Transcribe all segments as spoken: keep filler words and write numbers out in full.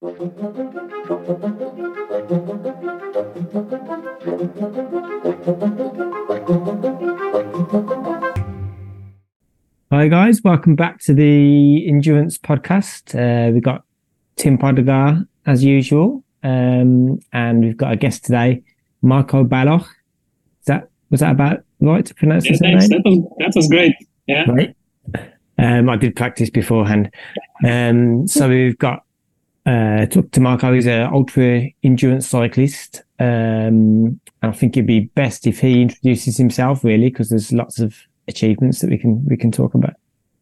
Hi guys, welcome back to the Endurance Podcast. Uh, we've got Tim Podegar as usual, um, and we've got a guest today, Marco Baloch. Is that was that about right to pronounce Yeah, his thanks. name? That was that was great. Yeah. Right. Um, I did practice beforehand. Um, so we've got uh, talked to Marco. He's an ultra endurance cyclist. Um, and I think it'd be best if he introduces himself, really, because there's lots of achievements that we can we can talk about.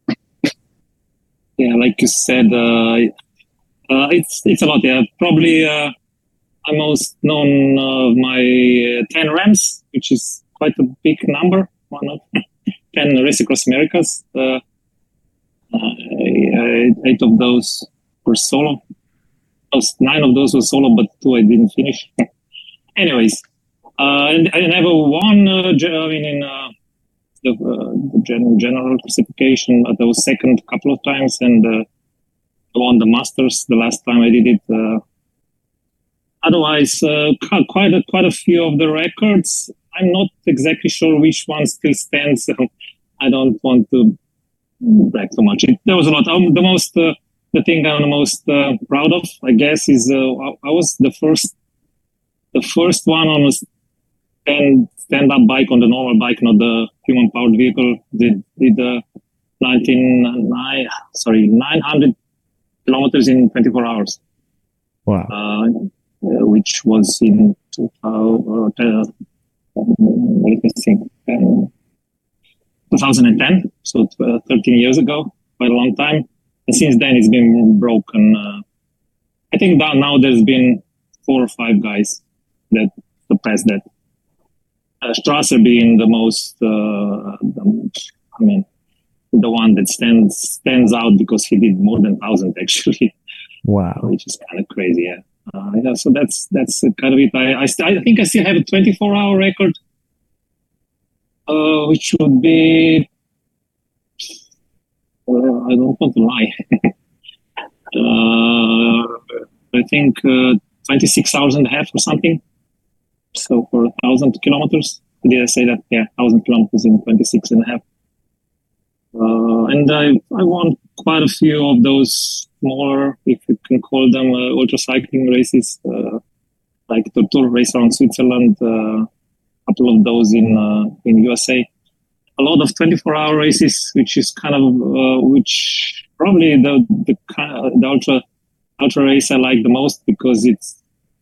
Yeah, like you said, uh, uh, it's it's a lot. Yeah, probably uh, I'm most known of my uh, ten Rams, which is quite a big number. One of ten Race Across Americas. Uh, uh, eight of those were solo. Nine of those were solo, but two I didn't finish. Anyways, uh, and I never won. Uh, I mean, in uh, the, uh, the general, general classification, but I was second a couple of times, and uh, I won the Masters the last time I did it. Uh, otherwise, uh, quite a, quite a few of the records. I'm not exactly sure which one still stands. I don't want to brag too much. It, there was a lot. Um, the most, uh, the thing I'm the most uh, proud of, I guess, is uh, I, I was the first, the first one on a stand stand up bike, on the normal bike, not the human powered vehicle. Did did the nineteen nine sorry nine hundred kilometers in twenty-four hours. Wow. Uh, which was in two thousand, uh, let me think, uh, twenty ten, so uh, thirteen years ago, quite a long time. And since then, it's been broken. Uh, I think that now there's been four or five guys that surpassed that. Uh, Strasser being the most, uh, the, I mean, the one that stands stands out because he did more than thousand actually. Wow, which is kind of crazy. Yeah. Uh, yeah, so that's that's kind of it. I I, st- I think I still have a twenty-four hour record, uh, which would be. Well, I don't want to lie. uh, I think uh, twenty-six hours and a half or something. So for a thousand kilometers, did I say that? Yeah, thousand kilometers in twenty-six and a half. Uh, and I I won quite a few of those smaller, if you can call them, uh, ultra cycling races, uh, like the Tour race around Switzerland, uh, a couple of those in uh, in U S A. A lot of twenty-four hour races, which is kind of uh, which probably the the the ultra ultra race I like the most because it's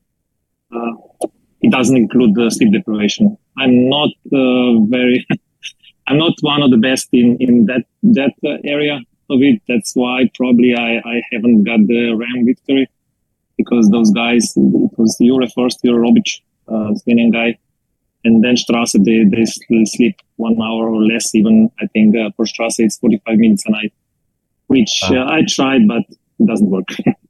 uh, it doesn't include the sleep deprivation. I'm not uh, very I'm not one of the best in in that that uh, area of it. That's why probably I I haven't got the Ram victory, because those guys, it was Jure first, Jure Robic, uh, Slovenian guy. And then Strasse, they, they sleep one hour or less. Even I think uh, for Strasse, it's forty-five minutes a night, which uh, I tried, but it doesn't work.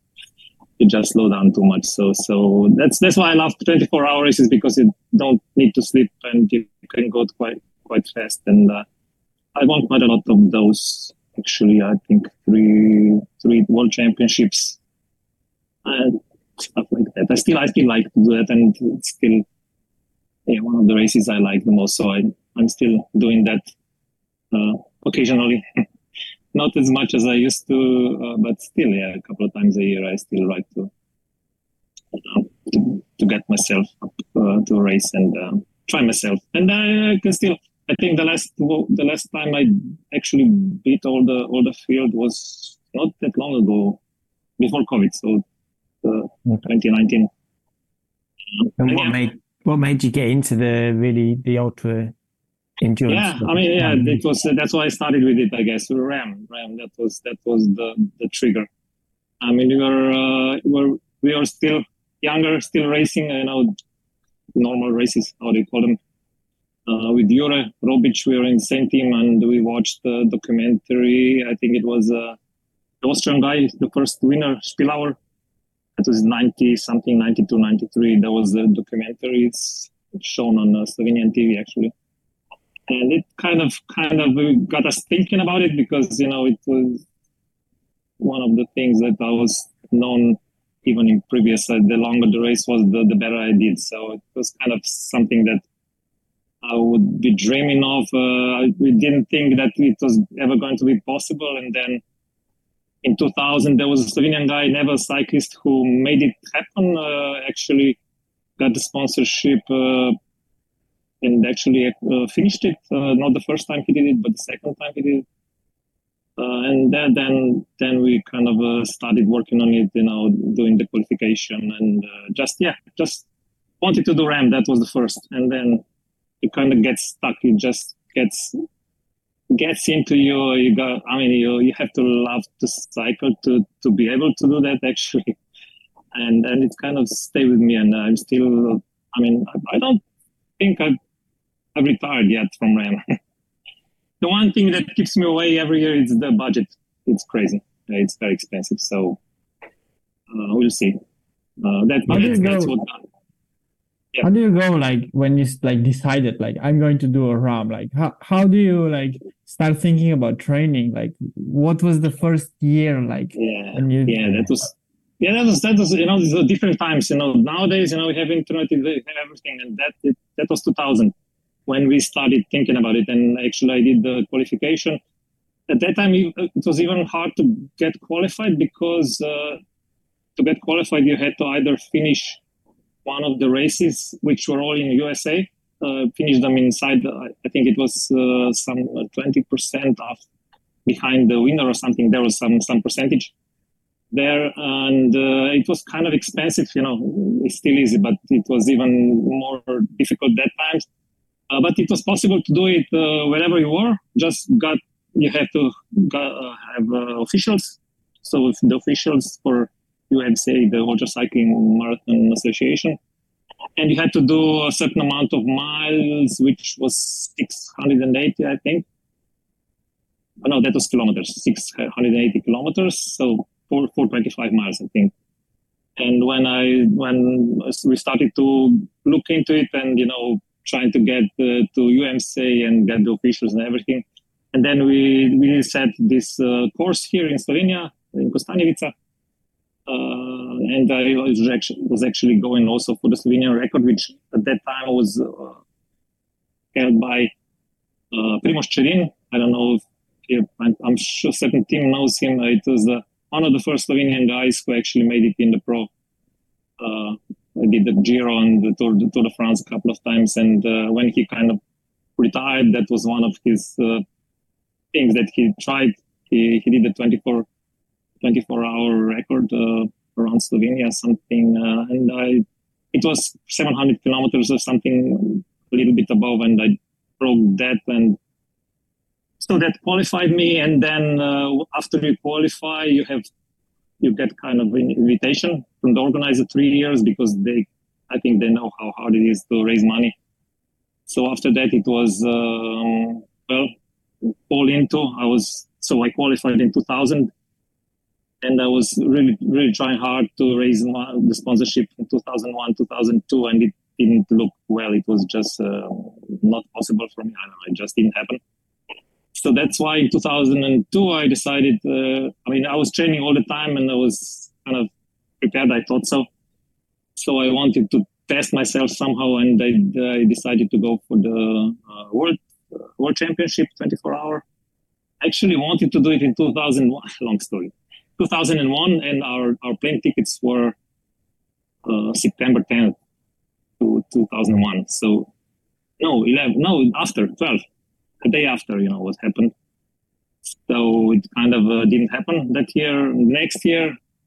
You just slow down too much. So, so that's that's why I love twenty-four hour races, because you don't need to sleep and you can go quite quite fast. And uh, I won quite a lot of those. Actually, I think three three world championships and stuff like that. I still I still like to do that, and it's still. Yeah, one of the races I like the most, so I, I'm still doing that uh, occasionally. Not as much as I used to, uh, but still, yeah, a couple of times a year I still like to uh, to, to get myself up uh, to a race and uh, try myself. And I, I can still. I think the last the last time I actually beat all the all the field was not that long ago, before COVID, so uh, okay. twenty nineteen. And, and what yeah. made What made you get into the really the ultra endurance? Yeah, I mean, yeah, it was. Uh, that's why I started with it, I guess. Ram, Ram. That was that was the, the trigger. I mean, we were uh, we were we were still younger, still racing. You know, normal races. How do you call them? Uh, with Jure Robic, we were in the same team, and we watched the documentary. I think it was uh, the Austrian guy, the first winner, Spillauer. It was ninety something, ninety-two, ninety-three. There was a documentary. It's shown on uh, Slovenian T V actually, and it kind of kind of got us thinking about it, because you know it was one of the things that I was known even in previous, uh, the longer the race was, the, the better I did. So it was kind of something that I would be dreaming of. Uh, we didn't think that it was ever going to be possible. And then in two thousand, there was a Slovenian guy, Nevel cyclist, who made it happen. Uh, actually got the sponsorship uh, and actually uh, finished it. Uh, not the first time he did it, but the second time he did it. Uh, and then, then, then we kind of uh, started working on it, you know, doing the qualification and uh, just, yeah, just wanted to do RAM. That was the first. And then it kind of gets stuck. It just gets, gets into you. You got, I mean, you, you have to love to cycle to, to be able to do that actually. And, and it's kind of stay with me. And I'm still, I mean, I, I don't think I've, I've retired yet from RAM. The one thing that keeps me away every year is the budget. It's crazy. It's very expensive. So uh, we'll see. Uh, that, how do you that's, go, that's what, yeah. How do you go, like, when you like decided, like, I'm going to do a RAM? Like, how, how do you, like, start thinking about training? Like, what was the first year like? Yeah, when you... yeah, that was, yeah, that was, that was, you know, these are different times. You know, nowadays, you know, we have internet, we have everything. And that, it, that was two thousand. When we started thinking about it, and actually I did the qualification. At that time, it was even hard to get qualified because uh, to get qualified, you had to either finish one of the races, which were all in U S A, uh, finish them inside, uh, I think it was uh, some uh, twenty percent off behind the winner or something. There was some, some percentage there, and uh, it was kind of expensive, you know, it's still easy, but it was even more difficult that time. Uh, but it was possible to do it uh, wherever you were. Just got you have to got, uh, have uh, officials. So if the officials for U M C A, the Ultra Cycling Marathon Association, and you had to do a certain amount of miles, which was six hundred eighty, I think. Oh, no, that was kilometers, six hundred eighty kilometers. So four four twenty-five miles, I think. And when I when we started to look into it, and you know. trying to get uh, to U M C A and get the officials and everything. And then we, we set this uh, course here in Slovenia, in Kostanjevica. Uh, and I was actually, was actually going also for the Slovenian record, which at that time was uh, held by uh, Primož Čerin. I don't know if he, I'm, I'm sure a certain team knows him. It was uh, one of the first Slovenian guys who actually made it in the pro. Uh, I did the Giro and the Tour, the Tour de France a couple of times. And uh, when he kind of retired, that was one of his uh, things that he tried. He, he did the twenty-four, twenty-four hour record uh, around Slovenia, something. Uh, and I, it was seven hundred kilometers or something, a little bit above. And I broke that. And so that qualified me. And then uh, after you qualify, you have you get kind of an invitation from the organizer three years because they, I think they know how hard it is to raise money. So after that, it was, um, well, all into, I was, so I qualified in two thousand and I was really, really trying hard to raise the sponsorship in two thousand one, two thousand two, and it didn't look well. It was just uh, not possible for me. I don't know, it just didn't happen. So that's why in two thousand two, I decided, uh, I mean, I was training all the time and I was kind of prepared. I thought so. So I wanted to test myself somehow. And I, I decided to go for the uh, World uh, World Championship twenty-four hour. I actually wanted to do it in two thousand one. Long story. two thousand one. And our, our plane tickets were uh, September tenth to two thousand one. So no, eleven, no, after twelve. The day after, you know, what happened. So it kind of uh, didn't happen that year. Next year,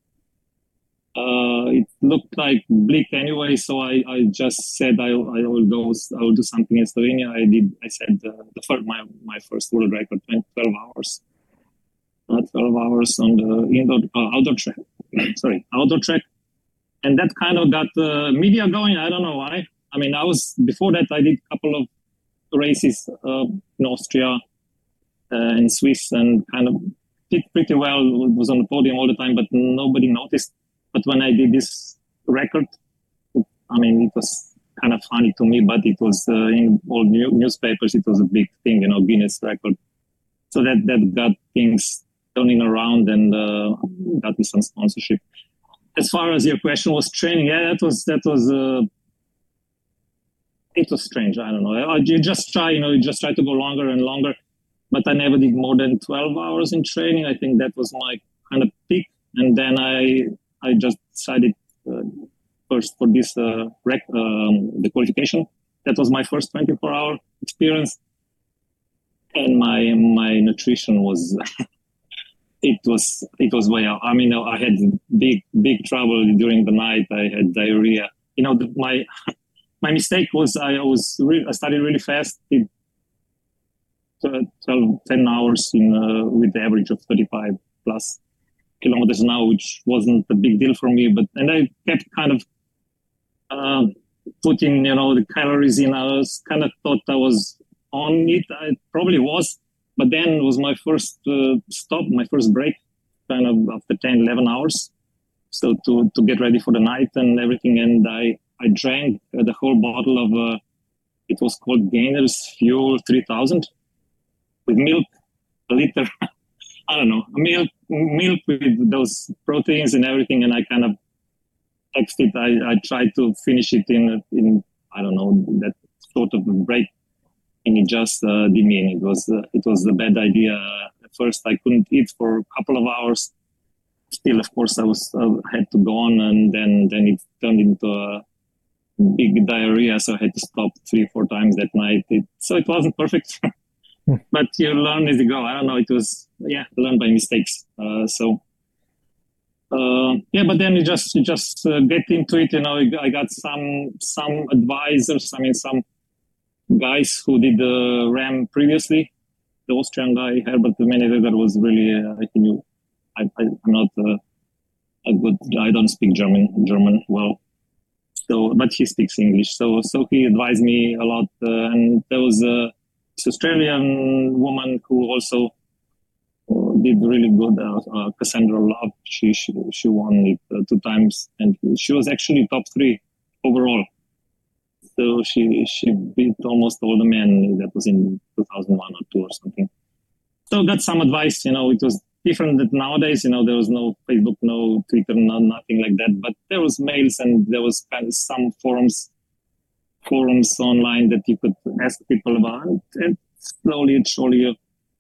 uh, it looked like bleak anyway. So I, I just said I, I will go, I will do something in Slovenia. I did, I said uh, the first, my, my first world record, twelve hours. Uh, twelve hours on the indoor, uh, outdoor track. Sorry, outdoor track. And that kind of got the uh, media going. I don't know why. I mean, I was, before that, I did a couple of races uh, in Austria uh, in Swiss and kind of did pretty well, was on the podium all the time, but nobody noticed. But when I did this record, I mean, it was kind of funny to me, but it was uh, in all new newspapers, it was a big thing, you know, Guinness record. So that, that got things turning around and uh, got me some sponsorship. as far as your question was training, yeah, that was that was uh, it was strange. I don't know. I, you just try, you know, you just try to go longer and longer, but I never did more than twelve hours in training. I think that was my kind of peak, and then I I just decided uh, first for this uh, rec, um, the qualification. That was my first twenty-four hour experience, and my my nutrition was. It was it was way out. I mean, I had big big trouble during the night. I had diarrhea. You know, the, my my mistake was I was re- I started really fast. It, twelve, ten hours in uh, with the average of thirty-five plus kilometers an hour, which wasn't a big deal for me. But and I kept kind of uh, putting you know the calories in. I was kind of thought I was on it. I probably was. But then it was my first uh, stop, my first break, kind of after ten, eleven hours. So to, to get ready for the night and everything. And I, I drank uh, the whole bottle of, uh, it was called Gainer's Fuel three thousand with milk, a liter. I don't know, milk, milk with those proteins and everything. And I kind of texted, I, I tried to finish it in, in, I don't know, that sort of break. And it just uh, didn't mean it was uh, it was a bad idea. At first, I couldn't eat for a couple of hours. Still, of course, I was uh, had to go on, and then then it turned into a big diarrhea. So I had to stop three, four times that night. It, so it wasn't perfect, but you learn as you go. I don't know. It was yeah, learn by mistakes. Uh, so uh, yeah, but then you just you just uh, get into it. You know, I got some some advisors. I mean, some. guys who did the RAM previously, the Austrian guy, Herbert Meneder, that was really, uh, I think you, I, I, I'm not uh, a good, I don't speak German, German well, so, but he speaks English. So, so he advised me a lot. Uh, and there was a, this Australian woman who also uh, did really good, uh, uh, Cassandra Love. She, she, she won it uh, two times, and she was actually top three overall. So she she beat almost all the men. That was in two thousand one or two or something. So got some advice. You know, it was different than nowadays. You know, there was no Facebook, no Twitter, no nothing like that. But there was mails and there was kind of some forums, forums online that you could ask people about. And slowly and surely, you,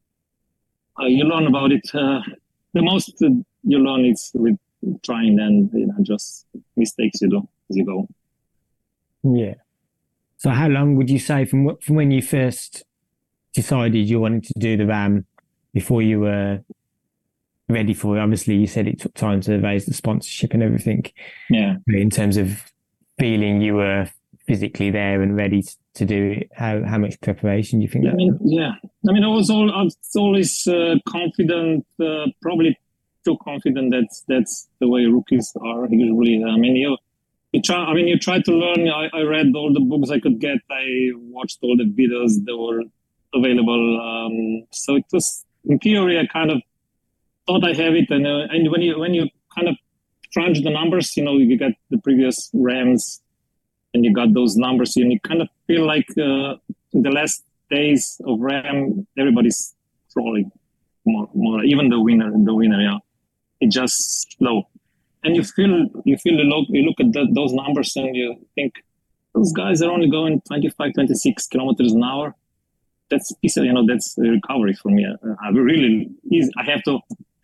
uh, you learn about it. Uh, the most uh, you learn is with trying and you know just mistakes you do as you go. Yeah. So how long would you say from from when you first decided you wanted to do the RAM before you were ready for it? Obviously, you said it took time to raise the sponsorship and everything. Yeah. In terms of feeling you were physically there and ready to do it, how how much preparation do you think? Yeah, I mean, yeah. I mean, I was all I was always uh, confident, uh, probably too confident. That's that's the way rookies are usually. I mean, you. You try, I mean, you try to learn. I, I read all the books I could get. I watched all the videos that were available. Um, so it was, in theory, I kind of thought I have it. And, uh, and when you when you kind of crunch the numbers, you know, you get the previous RAMs and you got those numbers, and you kind of feel like uh, in the last days of RAM, everybody's crawling more, more. Even the winner, the winner, yeah, it just slow. And you feel, you feel, you look, you look at the, those numbers and you think, those guys are only going twenty-five, twenty-six kilometers an hour. That's, you know, that's a recovery for me. I really, I have to,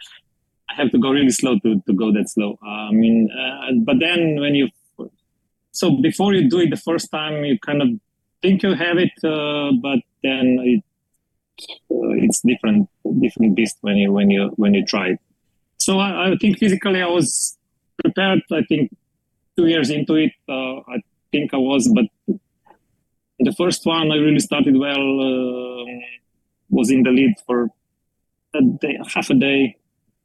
I have to go really slow to, to go that slow. I mean, uh, but then when you, so before you do it the first time, you kind of think you have it, uh, but then it, uh, it's different, different beast when you, when you, when you try it. So I, I think physically I was prepared. I think two years into it, uh, I think I was, but the first one I really started well, uh, was in the lead for a day, half a day,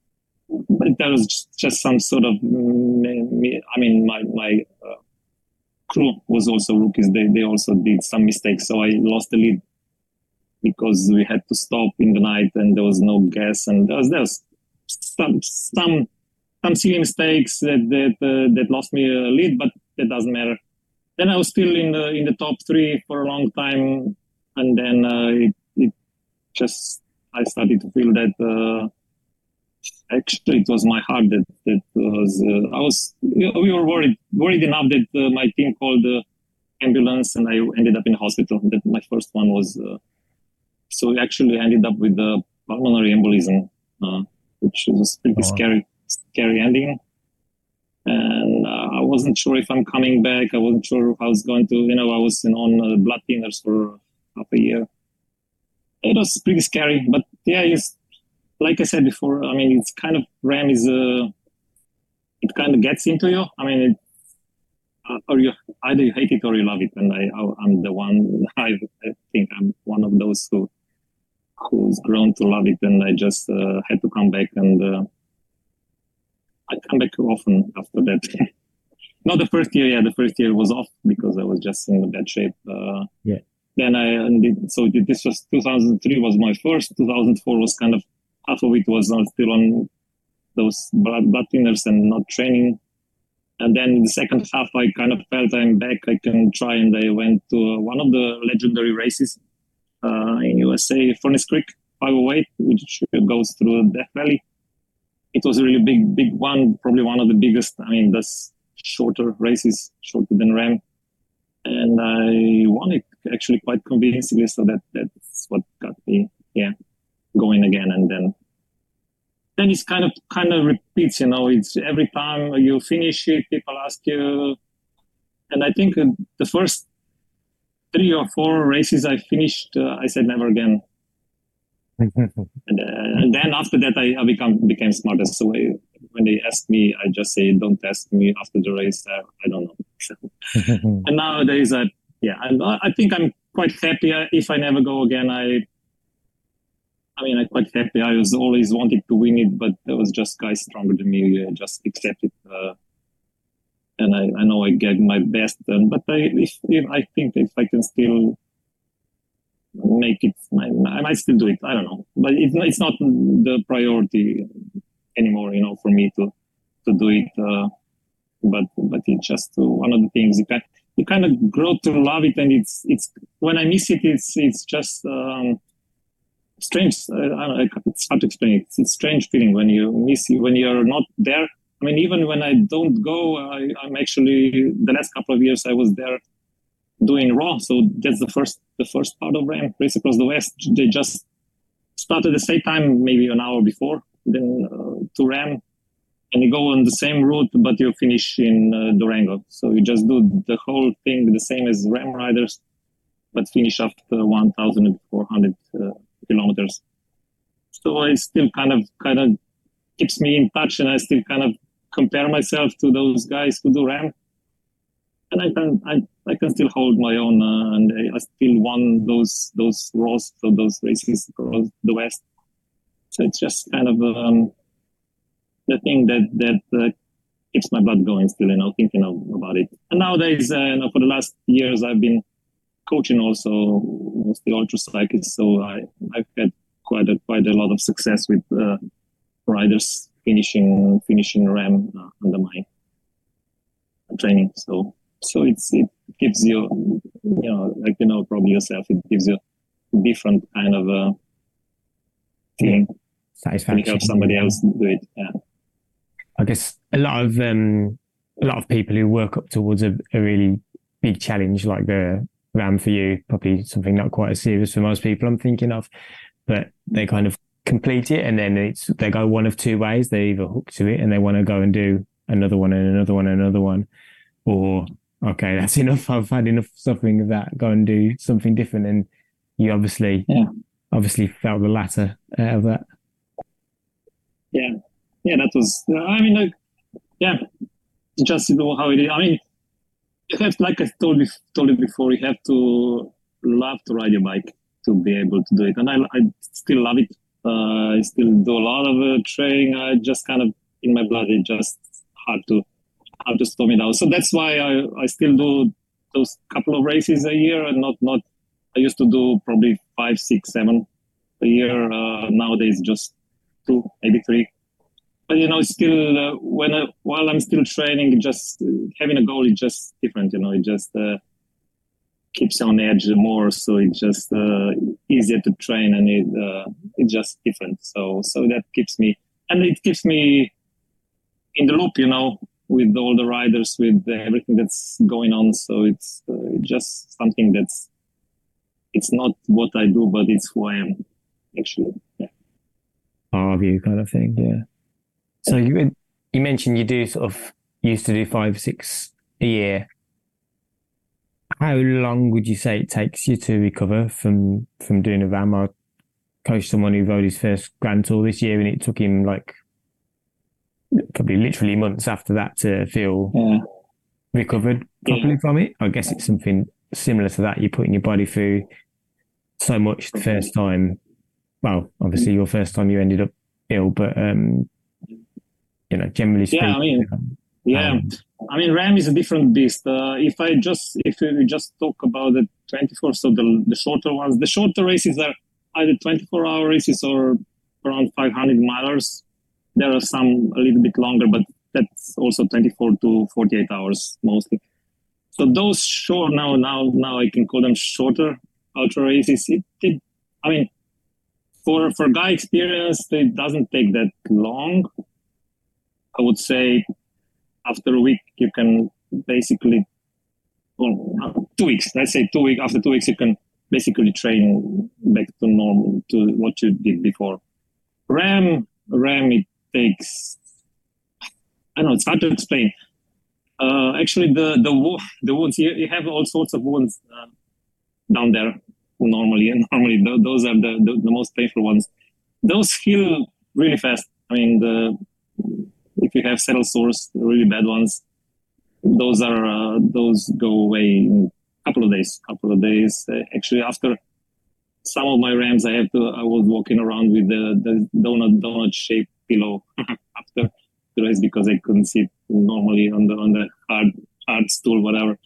but there was just, just some sort of, I mean, my, my uh, crew was also rookies. They, they also did some mistakes. So I lost the lead because we had to stop in the night and there was no gas, and there was, there was some, some, some silly mistakes that, that, uh, that lost me a lead, but that doesn't matter. Then I was still in the, in the top three for a long time. And then, uh, it, it just, I started to feel that, uh, Actually, it was my heart that that was. Uh, I was. We were worried worried enough that uh, my team called the ambulance, and I ended up in the hospital. That my first one was. Uh, so we actually ended up with the pulmonary embolism, uh, which was pretty Oh. scary, scary ending. And uh, I wasn't sure if I'm coming back. I wasn't sure if I was going to. You know, I was in, on uh, blood thinners for half a year. It was pretty scary, but yeah, it's like I said before. I mean, it's kind of RAM is uh, it kind of gets into you. I mean, it, uh, or you either you hate it or you love it, and I, I I'm the one. I, I think I'm one of those who who's grown to love it, and I just uh, had to come back, and uh, I come back often after that. Not the first year, yeah, the first year was off because I was just in a bad shape. Uh, Yeah. Then I did, so this was two thousand three was my first. two thousand four was kind of half of it was uh, still on those blood, blood thinners and not training. And then in the second half, I kind of felt I'm back. I can try, and I went to uh, one of the legendary races uh, in U S A, Furnace Creek five oh eight, which goes through Death Valley. It was a really big, big one, probably one of the biggest. I mean, that's shorter races, shorter than RAM. And I won it actually quite convincingly, so that that's what got me, yeah, going again. And then, then it's kind of kind of repeats, you know. It's every time you finish it, people ask you. And I think uh, the first three or four races I finished, uh, I said never again. and, uh, and then after that, I, I become became smarter. So I, when they ask me, I just say, "Don't ask me after the race. I, I don't know." And nowadays, I yeah, I, I think I'm quite happy. If I never go again, I, I mean, I'm quite happy. I was always wanting to win it, but there was just guys stronger than me. I just accept it, uh, and I, I know I gave my best. Um, but I, if, if I think if I can still make it, I, I might still do it. I don't know, but it's it's not the priority anymore, you know, for me to to do it. Uh, but but it's just one of the things you can you kind of grow to love it, and it's it's when I miss it, it's it's just um, strange. I, I don't know, it's hard to explain it. It's a strange feeling when you miss it, when you're not there. I mean, even when I don't go, I, I'm actually the last couple of years I was there doing Raw. So that's the first the first part of RAM, Race Across the West. They just started the same time, maybe an hour before, then uh, to RAM. And you go on the same route, but you finish in uh, Durango. So you just do the whole thing the same as RAM riders, but finish after one thousand four hundred uh, kilometers. So I still kind of kind of keeps me in touch, and I still kind of compare myself to those guys who do RAM. And I can I, I can still hold my own, uh, and I, I still won those those Raws, so those races across the West. So it's just kind of um, the thing that that uh, keeps my blood going still, you know, thinking of, about it. And nowadays, uh, you know, for the last years, I've been coaching also mostly ultra cyclists, so I I've had quite a quite a lot of success with uh, riders finishing finishing RAM uh, under my training. So so it's it gives you, you know, like you know probably yourself, it gives you a different kind of uh, feeling. Satisfaction. When you help somebody else do it, yeah. I guess a lot of um, a lot of people who work up towards a, a really big challenge like the RAM for you, probably something not quite as serious for most people I'm thinking of, but they kind of complete it and then it's they go one of two ways. They either hook to it and they want to go and do another one and another one and another one, or okay, that's enough. I've had enough suffering of that. Go and do something different. And you obviously, yeah. obviously felt the latter out of that. Yeah. Yeah, that was, I mean, like, yeah, just you know how it is. I mean, you have, like I told you, told you before, you have to love to ride your bike to be able to do it. And I, I still love it. Uh, I still do a lot of uh, training. I just kind of, in my blood, it's just hard to, hard to stop me down. So that's why I, I still do those couple of races a year and not, not, I used to do probably five, six, seven a year. Uh, nowadays, just two, maybe three. But, you know, still, uh, when I, while I'm still training, just uh, having a goal is just different, you know, it just uh, keeps you on edge more. So it's just uh, easier to train and it, uh, it's just different. So so that keeps me and it keeps me in the loop, you know, with all the riders, with everything that's going on. So it's uh, just something that's, it's not what I do, but it's who I am, actually. Yeah. Part of you kind of thing, yeah. So you you mentioned you do sort of used to do five, six a year. How long would you say it takes you to recover from from doing a RAM? I coached someone who rode his first Grand Tour this year, and it took him like probably literally months after that to feel yeah. recovered properly yeah. from it. I guess it's something similar to that. You're putting your body through so much the first time. Well, obviously your first time you ended up ill, but um, you know, generally speaking. Yeah, I mean, um, yeah, um, I mean, RAM is a different beast. Uh, if I just, if we just talk about the twenty-four, so the the shorter ones, the shorter races are either twenty-four hour races or around five hundred milers. There are some a little bit longer, but that's also twenty-four to forty-eight hours mostly. So those short now, now, now I can call them shorter ultra races. It, it I mean, for for guy experience, it doesn't take that long. I would say after a week you can basically, well, two weeks. Let's say two weeks. After two weeks, you can basically train back to normal, to what you did before. RAM, RAM, it takes. I know it's hard to explain. Uh, actually, the the wo- the wounds you, you have all sorts of wounds uh, down there normally, and normally th- those are the, the the most painful ones. Those heal really fast. I mean, the if you have saddle sores, the really bad ones, those are uh, those go away in a couple of days. Couple of days. Uh, actually, after some of my rams, I have to. I was walking around with the, the donut donut shaped pillow after the race because I couldn't sit normally on the on the hard hard stool, whatever.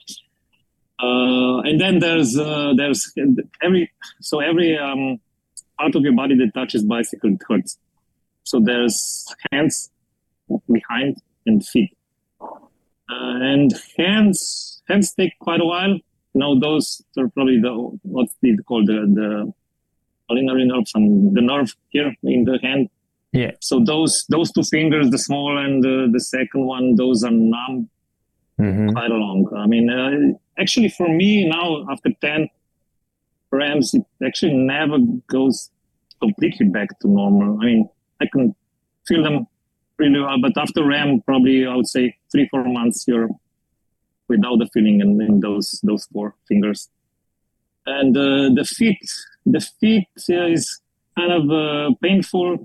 Uh, and then there's uh, there's every so every um, part of your body that touches bicycle it hurts. So there's hands behind and feet, uh, and hands hands take quite a while. You know, those are probably the what's it called the the pulmonary nerves and the nerve here in the hand. Yeah. So those those two fingers, the small and the, the second one, those are numb mm-hmm. quite long. I mean, uh, actually, for me now after ten rams, it actually never goes completely back to normal. I mean, I can feel them really well, but after RAM, probably I would say three four months you're without the feeling in, in those those four fingers. And uh, the feet, the feet uh, is kind of uh, painful.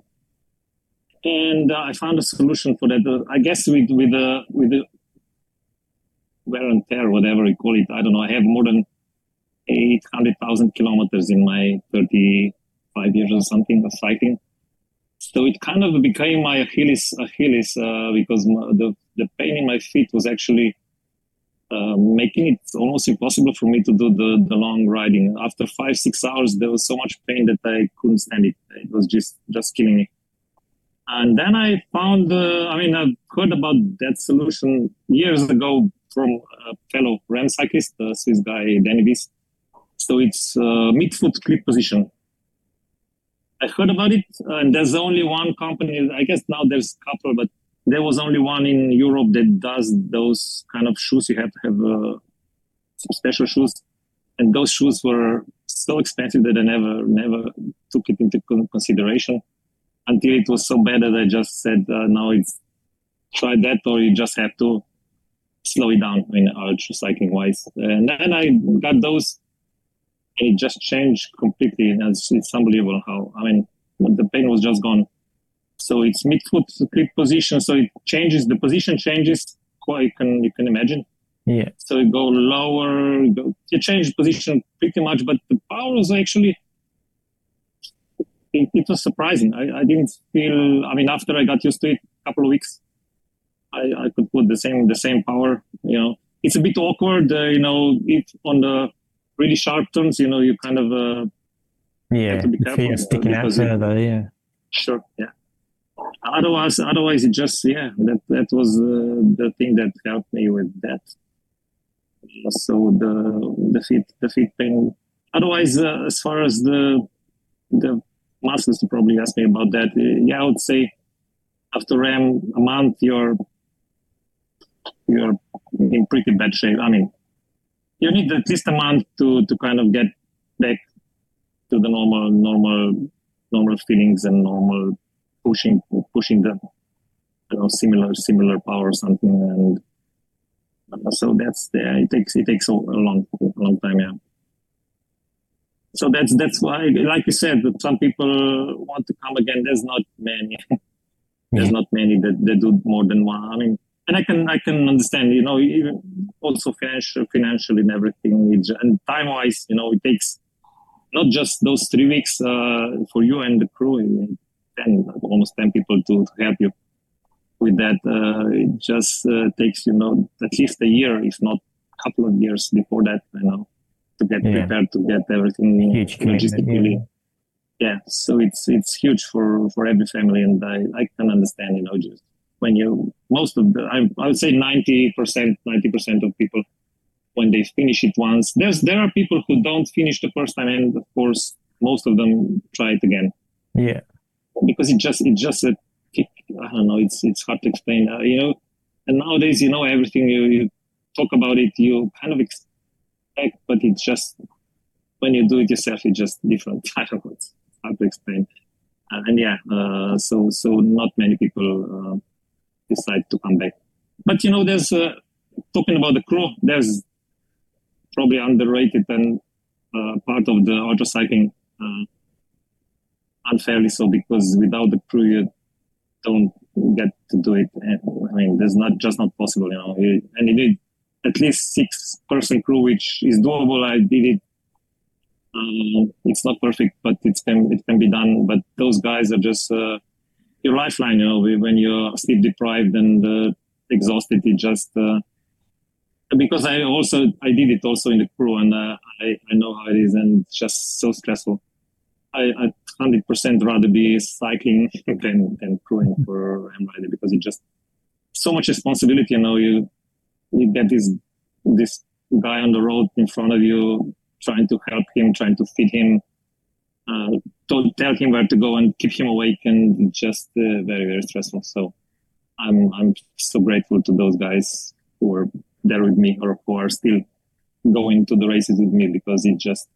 And uh, I found a solution for that. Uh, I guess with with the uh, with the wear and tear, whatever you call it, I don't know. I have more than eight hundred thousand kilometers in my thirty-five years or something of cycling. So it kind of became my Achilles, Achilles uh, because my, the the pain in my feet was actually uh, making it almost impossible for me to do the the long riding. After five six hours, there was so much pain that I couldn't stand it. It was just just killing me. And then I found, uh, I mean, I've heard about that solution years ago from a fellow RAM cyclist, the Swiss guy, Danny Bies. So it's uh, mid-foot clip position. I heard about it, and there's only one company, I guess now there's a couple, but there was only one in Europe that does those kind of shoes. You have to have uh, some special shoes. And those shoes were so expensive that I never, never took it into consideration. Until it was so bad that I just said, uh, no, it's try that, or you just have to slow it down in ultra cycling wise. And then I got those, and it just changed completely. And it's, it's unbelievable how, I mean, the pain was just gone. So it's mid-foot clip position, so it changes, the position changes, quite, you can, you can imagine. Yeah. So you go lower, you, go, you change position pretty much, but the power was actually, It, it was surprising. I, I didn't feel. I mean, after I got used to it, a couple of weeks, I, I could put the same the same power. You know, it's a bit awkward. Uh, you know, it on the really sharp turns. You know, you kind of uh, yeah, have to be careful. You're sticking out further. Yeah, sure. Yeah. Otherwise, otherwise, it just yeah. That that was uh, the thing that helped me with that. So the the feet the feet pain. Otherwise, uh, as far as the the muscles, to probably ask me about that. Uh, yeah, I would say after RAM a month, you're you're in pretty bad shape. I mean, you need at least a month to to kind of get back to the normal normal normal feelings and normal pushing pushing the you know similar similar power or something. And uh, so that's the it takes it takes a, a long a long time. Yeah. So that's that's why, like you said, that some people want to come again. There's not many. There's not many that, that do more than one. I mean, and I can I can understand. You know, even also financial, financially and everything, and time wise, you know, it takes not just those three weeks uh, for you and the crew, ten almost ten people to, to help you with that. Uh, it just uh, takes you know at least a year, if not a couple of years before that. You know. To get yeah. prepared, to get everything huge logistically. Yeah. yeah, so it's it's huge for, for every family, and I, I can understand, you know, just when you, most of the, I, I would say ninety percent, ninety percent of people, when they finish it once, there's there are people who don't finish the first time, and of course, most of them try it again. Yeah. Because it just, it just, a kick, I don't know, it's it's hard to explain, uh, you know, and nowadays, you know, everything you, you talk about it, you kind of expect, but it's just when you do it yourself, it's just different. I don't know, it's hard to explain. Uh, and yeah, uh, so so not many people uh, decide to come back. But you know, there's uh, talking about the crew. There's probably underrated and uh, part of the ultra cycling, uh, unfairly so, because without the crew, you don't get to do it. And, I mean, there's not just not possible, you know. And you need at least six person crew, which is doable. I did it. Um, it's not perfect, but it can it can be done. But those guys are just uh, your lifeline. You know, when you're sleep deprived and uh, exhausted, it just uh, because I also I did it also in the crew, and uh, I I know how it is, and it's just so stressful. I I hundred percent rather be cycling than than crewing for M Rider, because it just so much responsibility. You know, you. You get this this guy on the road in front of you, trying to help him, trying to feed him, uh, to tell him where to go and keep him awake, and just uh, very very stressful. So I'm I'm so grateful to those guys who are there with me, or who are still going to the races with me, because it's just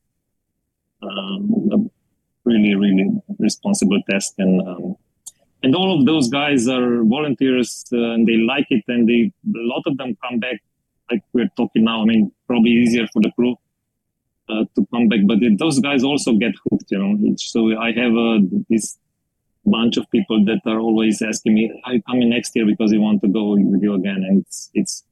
um, a really really responsible task. And um, And all of those guys are volunteers, uh, and they like it, and they a lot of them come back, like we're talking now. I mean, probably easier for the crew uh, to come back, but it, those guys also get hooked, you know. It's, so I have uh, this bunch of people that are always asking me, "Are you coming next year because we want to go with you again?" And it's, it's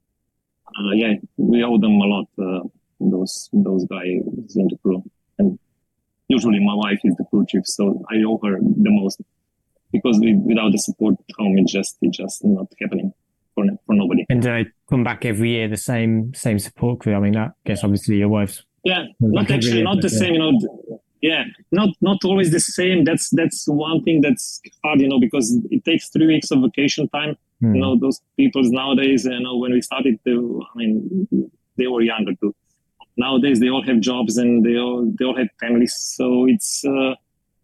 uh, yeah, we owe them a lot. Uh, those those guys in the crew, and usually my wife is the crew chief, so I owe her the most. Because we, without the support at home, it's just it's just not happening for for nobody. And uh, come back every year, the same same support crew. I mean, I guess obviously your wife's yeah, not actually not the yeah. same. You know, yeah, not not always the same. That's that's one thing that's hard, you know, because it takes three weeks of vacation time. Mm. You know, those people nowadays, you know, when we started, they, I mean, they were younger too. Nowadays, they all have jobs and they all they all have families, so it's. Uh,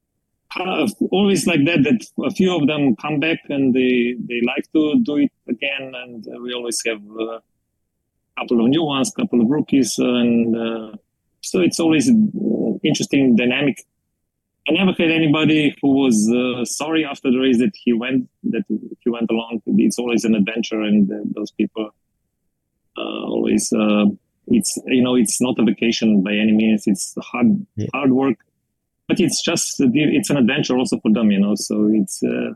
Uh, always like that, that a few of them come back and they, they like to do it again. And uh, we always have a uh, couple of new ones, couple of rookies. And uh, so it's always an interesting dynamic. I never had anybody who was uh, sorry after the race that he went, that he went along. It's always an adventure, and uh, those people uh, always, uh, it's, you know, it's not a vacation by any means. It's hard, yeah. hard work. But it's just, it's an adventure also for them, you know, so it's, uh,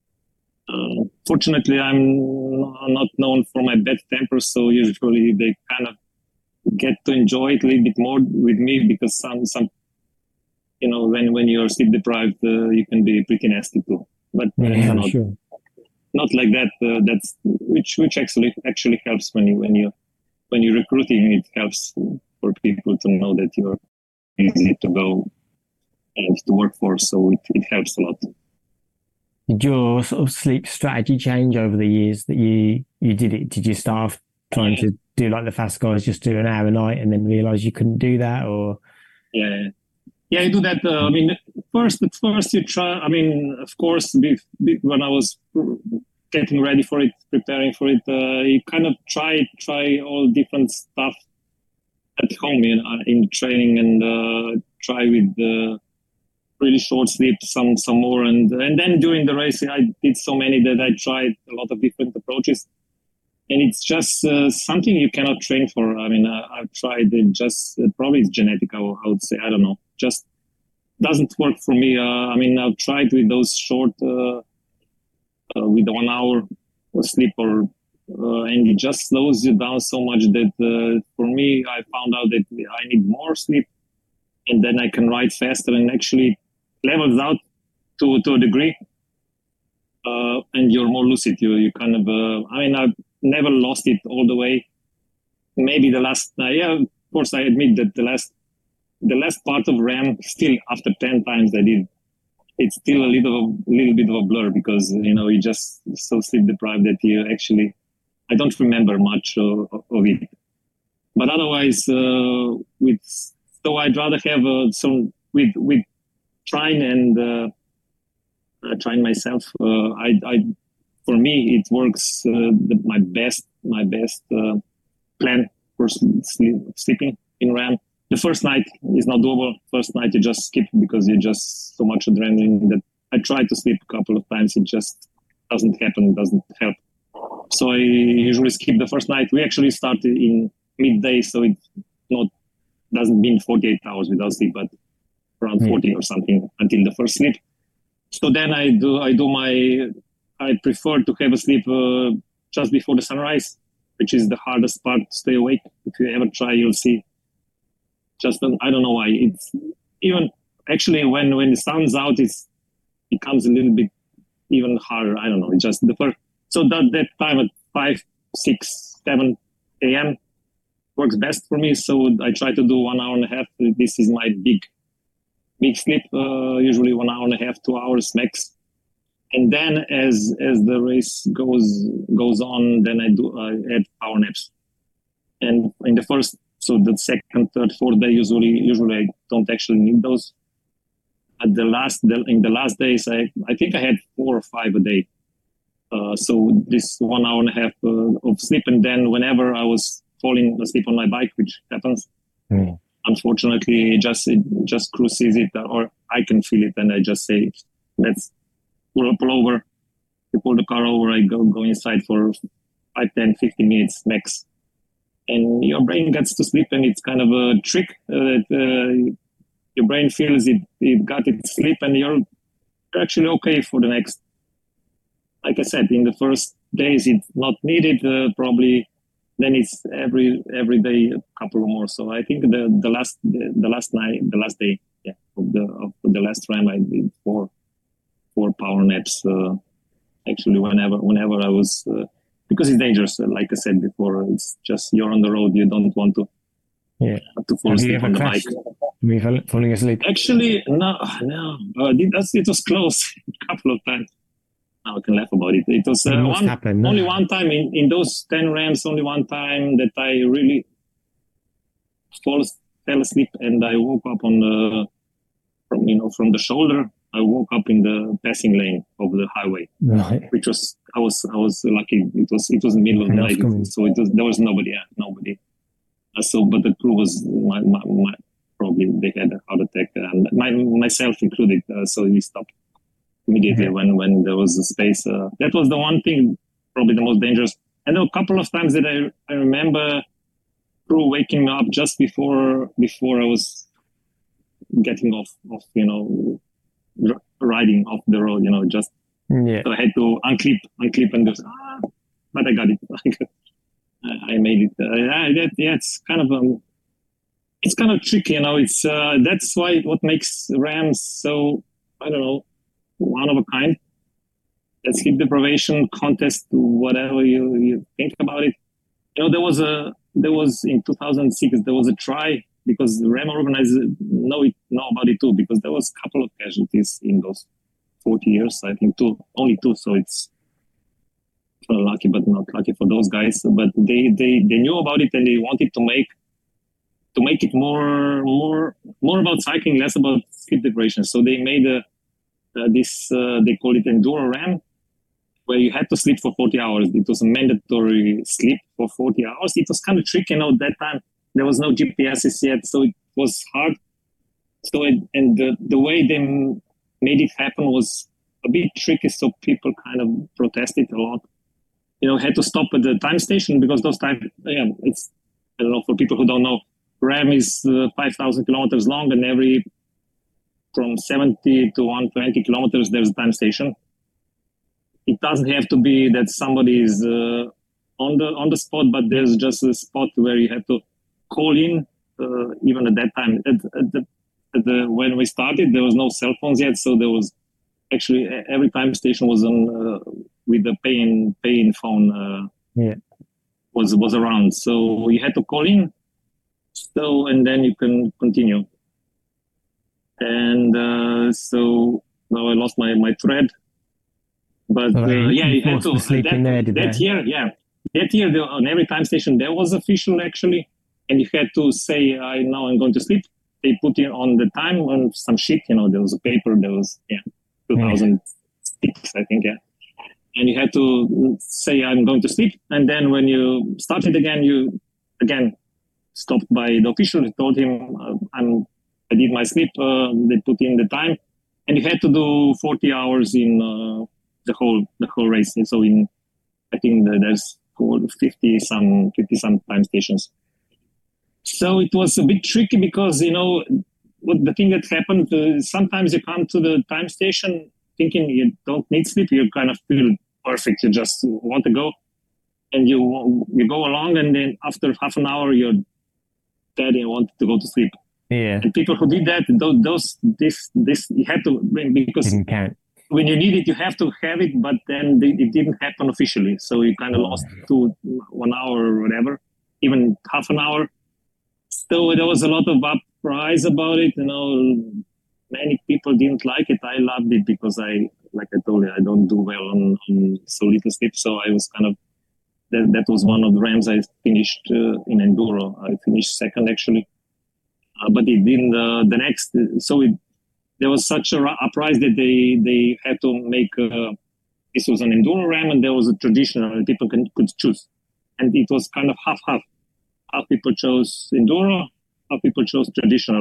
uh, fortunately, I'm not known for my bad temper, so usually they kind of get to enjoy it a little bit more with me, because some, some, you know, when, when you're sleep deprived, uh, you can be pretty nasty too. But uh, yeah, not, sure. not like that. Uh, that's, which, which actually, actually helps when you, when you, when you're recruiting, it helps for people to know that you're easy to go and to work for, so it, it helps a lot. Did your sort of sleep strategy change over the years that you, you did it? Did you start off trying yeah. to do like the fast guys, just do an hour a night, and then realise you couldn't do that, or? Yeah, Yeah, I do that. Uh, I mean, first, at first you try. I mean, of course, be, be, when I was getting ready for it, preparing for it, uh, you kind of try try all different stuff at home in uh, in training, and uh, try with uh, really short sleep, some some more, and and then during the race, I did so many that I tried a lot of different approaches. And it's just uh, something you cannot train for. I mean, uh, I've tried it just, uh, probably it's genetic, I, w- I would say. I don't know. Just doesn't work for me. Uh, I mean, I've tried with those short, uh, uh, with the one hour sleep, or, uh, and it just slows you down so much that uh, for me, I found out that I need more sleep, and then I can ride faster, and actually levels out to, to a degree. Uh, and you're more lucid. You, you kind of, uh, I mean, I've never lost it all the way. Maybe the last, uh, yeah, of course, I admit that the last, the last part of RAM, still after ten times I did, it's still a little, little bit of a blur, because, you know, you just so sleep deprived that you actually, I don't remember much of, of it. But otherwise, uh, with, so I'd rather have uh, some, with, with trying and, uh, uh, trying myself, uh, I, I, for me, it works, uh, the, my best, my best, uh, plan for sleep, sleeping in RAM. The first night is not doable. First night you just skip, because you just so much adrenaline that I tried to sleep a couple of times. It just doesn't happen, doesn't help. So I usually skip the first night. We actually start in midday, so it not doesn't mean forty-eight hours without sleep, but around mm. forty or something until the first sleep. So then I do I do my I prefer to have a sleep uh, just before the sunrise, which is the hardest part to stay awake. If you ever try, you'll see. Just I don't know why it's even actually when when the sun's out, it's it becomes a little bit even harder. I don't know. It's just the first. So that that time at five, six, seven a m works best for me. So I try to do one hour and a half. This is my big big sleep. Uh, usually one hour and a half, two hours max. And then as as the race goes goes on, then I do I add power naps. And in the first. So the second, third, fourth day, usually, usually I don't actually need those. At the last, the, in the last days, I, I think I had four or five a day. Uh, so this one hour and a half uh, of sleep, and then whenever I was falling asleep on my bike, which happens, mm. unfortunately, it just it just cruises it, or I can feel it, and I just say, "Let's pull pull over." You pull the car over. I go go inside for five, ten, fifteen minutes max. And your brain gets to sleep, and it's kind of a trick uh, that uh, your brain feels it, it got its sleep, and you're actually okay for the next. Like I said, in the first days, it's not needed. Uh, probably then it's every every day a couple more. So I think the the last the, the last night, the last day, yeah, of the of the last RAM, I did four four power naps. Uh, actually, whenever whenever I was. Uh, Because it's dangerous, like I said before. It's just you're on the road. You don't want to, yeah. have to fall Have asleep on the bike. Have you ever falling asleep? Actually, no, no. Uh, that's, it was close a couple of times. Now I can laugh about it. It was uh, it must one, happen, no? only one time in, in those ten rams. Only one time that I really fall, fell asleep, and I woke up on the from you know from the shoulder. I woke up in the passing lane of the highway, right. which was I was I was lucky. It was it was in the middle of the night, so it was, there was nobody. Yeah, nobody. Uh, so, but the crew was my, my, my probably they had a heart attack, and my myself included. Uh, so we stopped immediately mm-hmm. when when there was a space. Uh, that was the one thing, probably the most dangerous. And there were a couple of times that I I remember crew waking me up just before before I was getting off of you know. riding off the road, you know, just yeah. So I had to unclip, unclip, and just ah, but I got it. I made it. Uh, yeah, that, yeah, it's kind of um, it's kind of tricky, you know. It's uh, that's why what makes rams so I don't know one of a kind. That sleep deprivation contest, whatever you, you think about it. You know, there was a there was in two thousand six there was a try. Because the RAM organizers know it, know about it too, because there was a couple of casualties in those forty years. I think two, only two. So it's lucky, but not lucky for those guys. But they, they, they knew about it, and they wanted to make to make it more more more about cycling, less about sleep deprivation. So they made a uh, this uh, they call it Enduro Ram, where you had to sleep for forty hours. It was a mandatory sleep for forty hours. It was kind of tricky, you know, at that time. There was no G P Ss yet, so it was hard. So, it, and the, the way they made it happen was a bit tricky, so people kind of protested a lot. You know, had to stop at the time station because those time, yeah, it's, I don't know, for people who don't know, Ram is uh, five thousand kilometers long, and every, from seventy to one hundred twenty kilometers, there's a time station. It doesn't have to be that somebody is uh, on the on the spot, but there's just a spot where you have to call in. Uh, even at that time, at, at the, at the when we started, there was no cell phones yet, so there was actually every time station was on uh, with the pay-in pay-in phone. Uh, yeah, was was around, so you had to call in. So and then you can continue. And uh, so now I lost my my thread. But so uh, yeah, you had to to sleep that, in there, did that they? year. Yeah, that year the, on every time station there was official actually, and you had to say, "I now I'm going to sleep." They put you on the time on some sheet. You know, there was a paper. There was yeah, two thousand six, I think. Yeah, and you had to say, "I'm going to sleep," and then when you started again, you again stopped by the official. You told him, uh, "I'm I did my sleep." Uh, they put in the time, and you had to do forty hours in. Uh, the whole the whole race. And so in I think there's fifty some fifty some time stations. So it was a bit tricky because you know what the thing that happened. Uh, sometimes you come to the time station thinking you don't need sleep. You kind of feel perfect. You just want to go, and you you go along, and then after half an hour you're dead and you want to go to sleep. Yeah, and people who did that, those, those this this you had to because. Didn't count. When you need it, you have to have it, but then it didn't happen officially. So you kind of lost two, one hour or whatever, even half an hour. So there was a lot of uprise about it. You know, many people didn't like it. I loved it because I, like I told you, I don't do well on, on so little sleep. So I was kind of, that, that was one of the Rams I finished uh, in Enduro. I finished second actually. Uh, but it didn't, uh, the next, so it, there was such a uprise that they, they had to make, uh, this was an Enduro Ram and there was a traditional, and people can, could choose. And it was kind of half-half. Half people chose Enduro, half people chose traditional.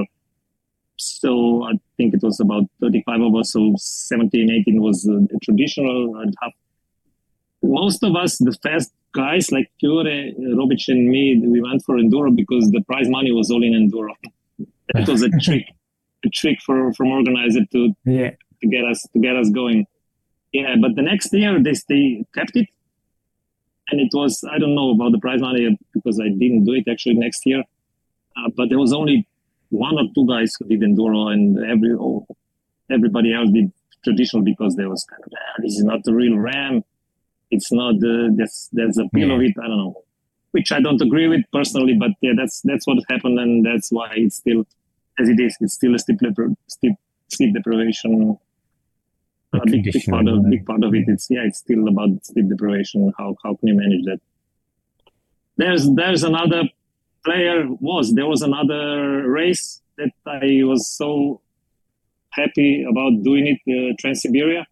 So I think it was about thirty-five of us, so seventeen, eighteen was uh, traditional. And half. Most of us, the fast guys like Kure, Robic and me, we went for Enduro because the prize money was all in Enduro. It was a trick. A trick for from organizer to yeah. to get us to get us going. Yeah, but the next year they they kept it, and it was I don't know about the prize money because I didn't do it actually next year. Uh, but there was only one or two guys who did enduro, and every oh, everybody else did traditional because there was kind of ah, this is not the real Ram. It's not the there's there's a peel yeah. of it. I don't know, which I don't agree with personally, but yeah, that's that's what happened, and that's why it's still. As it is, it's still a sleep, sleep, sleep deprivation. A big, big part of big part of it. It's yeah, it's still about sleep deprivation. How how can you manage that? There's there's another player. Was there was another race that I was so happy about doing it, uh, Trans-Siberia,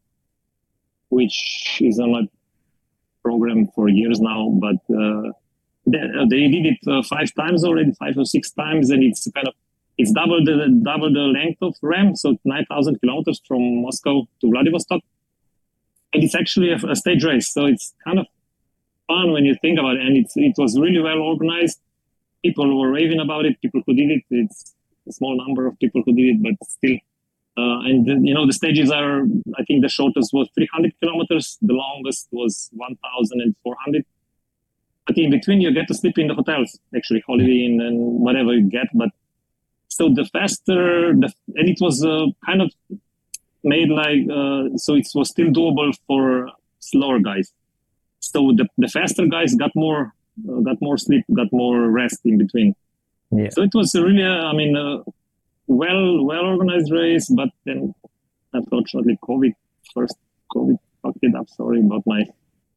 which is on my program for years now. But uh, they, they did it uh, five times already, five or six times, and it's kind of. It's double the double the length of Ram, so nine thousand kilometers from Moscow to Vladivostok, and it's actually a, a stage race. So it's kind of fun when you think about it, and it's it was really well organized. People were raving about it. People who did it, it's a small number of people who did it, but still. Uh, and you know the stages are. I think the shortest was three hundred kilometers. The longest was one thousand four hundred. But in between, you get to sleep in the hotels, actually, Holiday Inn and whatever you get, but. So the faster, the, and it was uh, kind of made like, uh, so it was still doable for slower guys. So the, the faster guys got more, uh, got more sleep, got more rest in between. Yeah. So it was a really, uh, I mean, uh, well, well organized race, but then unfortunately COVID, first COVID fucked it up. Sorry about my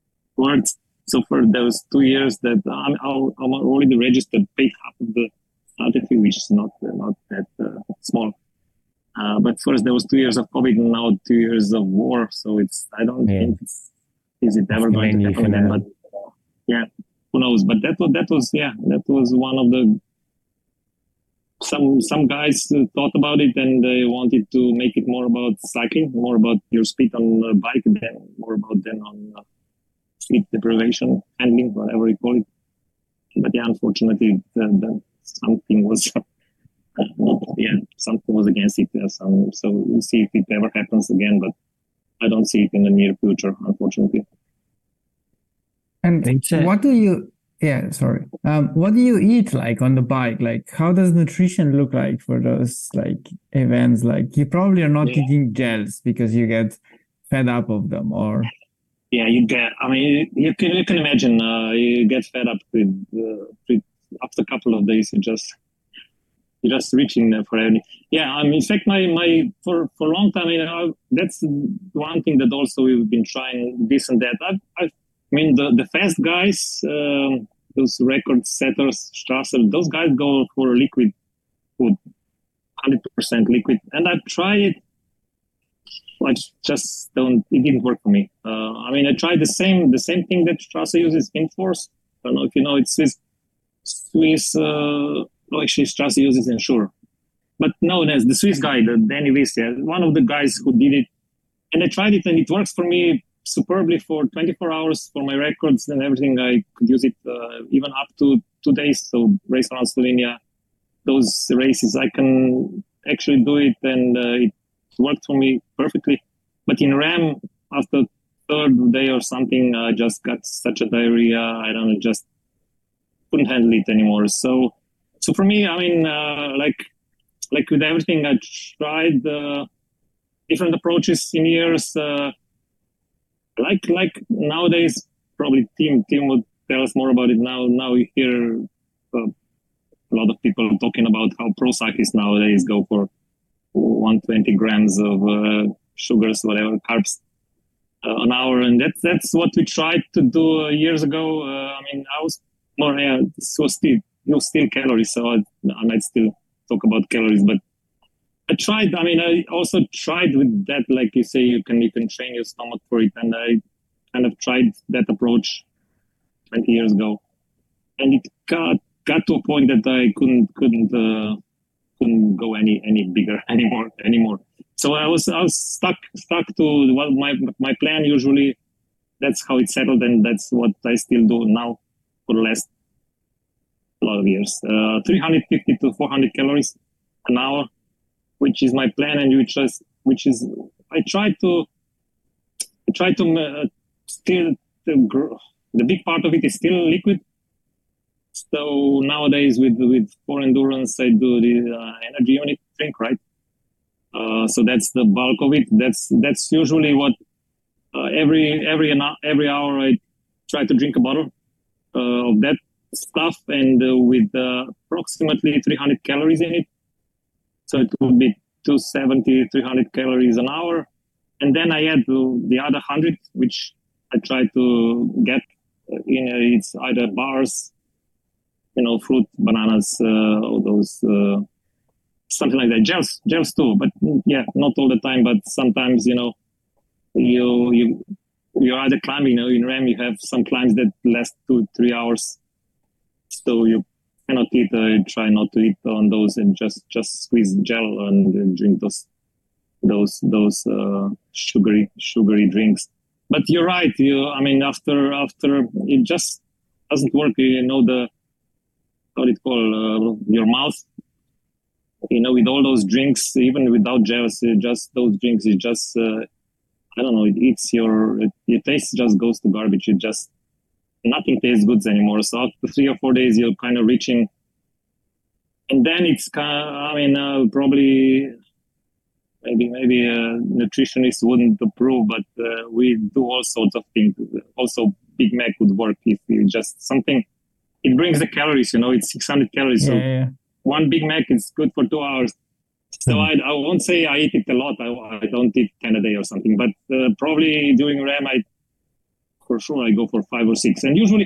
words. So for those two years that I'm, I'm already registered, paid half of the altitude, which is not not that uh, small. Uh, but first there was two years of COVID, and now two years of war. So it's I don't Yeah. think it's is it ever That's the going to menu happen for again. now. But yeah, who knows? But that was that was yeah that was one of the some some guys uh, thought about it, and they wanted to make it more about cycling, more about your speed on a bike, than more about than on uh, sleep deprivation, handling, whatever you call it. But yeah, unfortunately, the, the, something was uh, not, yeah something was against it. Uh, some, so we'll see if it ever happens again. But I don't see it in the near future, unfortunately. And It's a- what do you, yeah, sorry. Um, what do you eat like on the bike? Like, how does nutrition look like for those like events? Like, you probably are not Yeah. eating gels because you get fed up of them, or Yeah, you get. I mean, you can you can imagine. Uh, you get fed up with, uh, with after a couple of days. You just you're just reaching there for any. Yeah, I mean, in fact, my my for for a long time, you know, that's one thing that also we've been trying this and that. I I, I mean, the the fast guys, um, those record setters, Strasser, those guys go for liquid food, hundred percent liquid, and I've tried it. I just don't. It didn't work for me. Uh, I mean, I tried the same the same thing that Strasser uses, Inforce. I don't know if you know. It's Swiss. Swiss. Uh, oh, actually, Strasser uses Ensure. But no, there's the Swiss guy, the Danny Weiss, yeah, one of the guys who did it, and I tried it, and it works for me superbly for twenty-four hours for my records and everything. I could use it uh, even up to two days. So race around Slovenia, those races I can actually do it, and uh, it worked for me perfectly. But in RAM, after third day or something, I just got such a diarrhea. I don't know, just couldn't handle it anymore. So, so for me, I mean, uh, like, like with everything, I tried uh, different approaches in years. Uh, like, like nowadays, probably Tim Tim would tell us more about it now. Now you hear uh, a lot of people talking about how pro cyclists nowadays go for one hundred twenty grams of uh, sugars, whatever, carbs uh, an hour. And that's, that's what we tried to do uh, years ago. Uh, I mean, I was more, yeah, so still, it was still calories. So I, I might still talk about calories, but I tried, I mean, I also tried with that, like you say, you can, you can train your stomach for it. And I kind of tried that approach twenty years ago. And it got, got to a point that I couldn't, couldn't, uh, couldn't go any any bigger anymore anymore. So I was I was stuck stuck to well my my plan usually. That's how it settled, and that's what I still do now for the last lot of years. Uh, three hundred fifty to four hundred calories an hour, which is my plan, and which is which is I try to I try to uh, still the, the big part of it is still liquid. So nowadays with with for endurance, I do the uh, energy unit drink, right? Uh, so that's the bulk of it. That's that's usually what uh, every every every hour I try to drink a bottle uh, of that stuff, and uh, with uh, approximately three hundred calories in it. So it would be two seventy, three hundred calories an hour, and then I add the other one hundred, which I try to get in. Uh, it's either bars, you know, fruit, bananas, uh, all those, uh, something like that. Gels, gels too, but yeah, not all the time. But sometimes, you know, you you you're either climbing. You know, in RAM you have some climbs that last two three hours, so you cannot eat. I uh, try not to eat on those and just just squeeze gel and, and drink those those those uh, sugary sugary drinks. But you're right. You, I mean, after after it just doesn't work. You know the how it called uh, your mouth, you know, with all those drinks, even without gels, just those drinks, it just uh, I don't know, it eats your it, your taste just goes to garbage. It just nothing tastes good anymore. So after three or four days, you're kind of reaching, and then it's kind of, I mean, uh, probably maybe maybe a nutritionist wouldn't approve, but uh, we do all sorts of things. Also, Big Mac would work if you just something. It brings the calories, you know, it's six hundred calories. yeah, so yeah. one Big Mac is good for two hours. So mm-hmm. I, I won't say I eat it a lot. I, I don't eat ten a day or something, but uh, probably during RAM, I, for sure, I go for five or six. And usually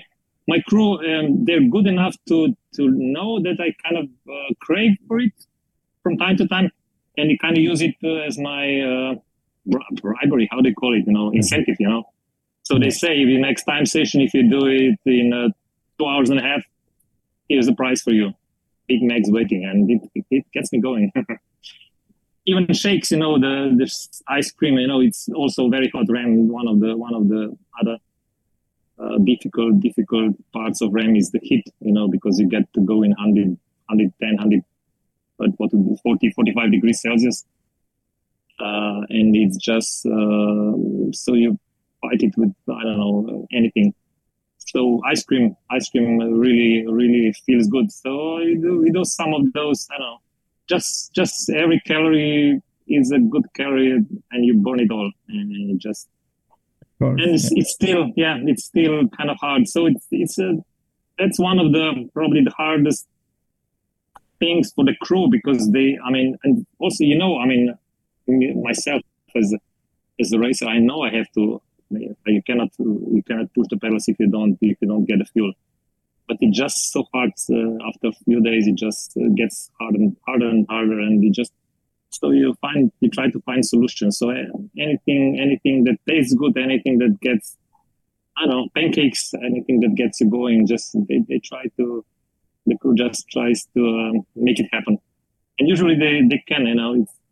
my crew, um, they're good enough to to know that I kind of uh, crave for it from time to time, and they kind of use it uh, as my uh, bribery, how they call it, you know, incentive, you know. So they say, the next time session, if you do it in uh, two hours and a half, here's the prize for you. Big Mac's waiting, and it, it, it gets me going. Even shakes, you know, the this ice cream, you know, it's also very hot RAM. One of the one of the other uh, difficult difficult parts of RAM is the heat, you know, because you get to go in one hundred, one ten, one hundred, what would be forty, forty-five degrees Celsius, uh, and it's just uh, so you fight it with I don't know anything. So ice cream, ice cream really really feels good. So we do we do some of those. I don't know. Just, just every calorie is a good calorie, and you burn it all, and you just. Course, and it's, yeah. it's still, yeah, it's still kind of hard. So it's, it's a, that's one of the probably the hardest things for the crew, because they, I mean, and also you know, I mean, myself as as a racer, I know I have to. You cannot, you cannot push the pedals if you don't, if you don't get the fuel. But it just so hard uh, after a few days, it just uh, gets harder and harder and harder, and you just so you find you try to find solutions. So uh, anything, anything that tastes good, anything that gets, I don't know, pancakes, anything that gets you going, just they, they try to, the crew just tries to um, make it happen, and usually they, they can. You know, it's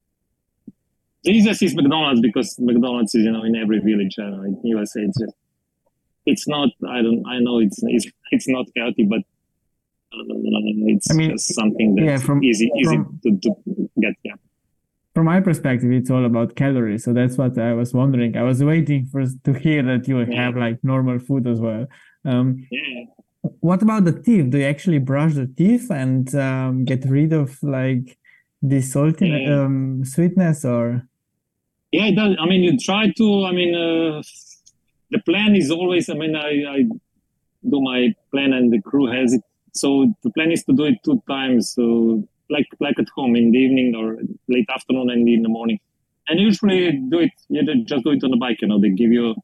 the easiest is McDonald's, because McDonald's is you know in every village. Uh, in U S A, it's just. It's not. I don't. I know it's it's, it's not healthy, but uh, it's I mean, just something that's yeah, from, easy easy from, to, to get. Yeah. From my perspective, it's all about calories. So that's what I was wondering. I was waiting for to hear that you Yeah. have like normal food as well. Um, Yeah. what about the teeth? Do you actually brush the teeth and um, get rid of like the salty Yeah. um, sweetness, or? Yeah, it does. I mean, you try to. I mean, uh, the plan is always. I mean, I, I do my plan, and the crew has it. So the plan is to do it two times. So like like at home in the evening or late afternoon and in the morning. And usually do it. You just do it on the bike. You know, they give you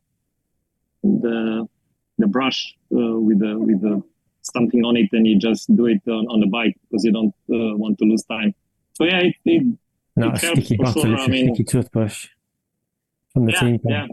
the the brush uh, with the with the something on it, and you just do it on, on the bike, because you don't uh, want to lose time. So yeah, it it, Not it a helps sticky for bottle, sure. it's I a mean, sticky toothbrush from the yeah, team. yeah.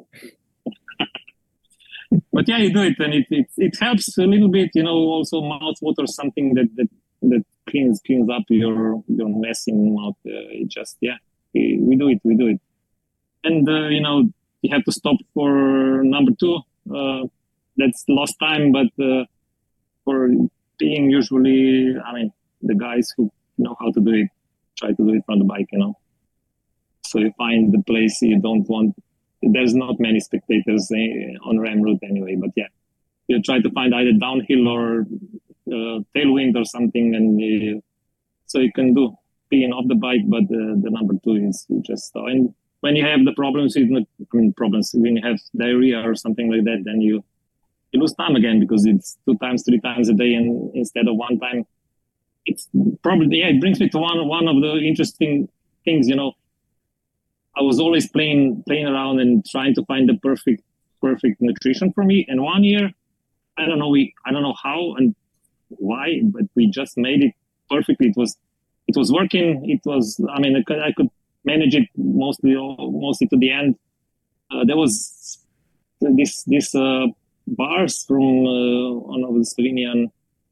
But yeah, you do it, and it, it it helps a little bit. You know, also mouth water, something that that that cleans cleans up your your messing mouth. Uh, it just yeah, we, we do it, we do it, and uh, you know you have to stop for number two. Uh, that's lost time, but uh, for being usually, I mean, the guys who know how to do it try to do it from the bike. You know, so you find the place you don't want. There's not many spectators uh, on Ram route anyway, but yeah, you try to find either downhill or uh, tailwind or something, and uh, so you can do being off the bike. But uh, the number two is you just uh, and when you have the problems, with, I mean problems when you have diarrhea or something like that, then you you lose time again, because it's two times, three times a day, and instead of one time. It's probably yeah. It brings me to one one of the interesting things, you know. I was always playing playing around and trying to find the perfect perfect nutrition for me. And one year, I don't know we I don't know how and why, but we just made it perfectly. It was it was working. It was I mean I could, I could manage it mostly mostly to the end. Uh, there was this this uh, bars from uh, one of the Slovenian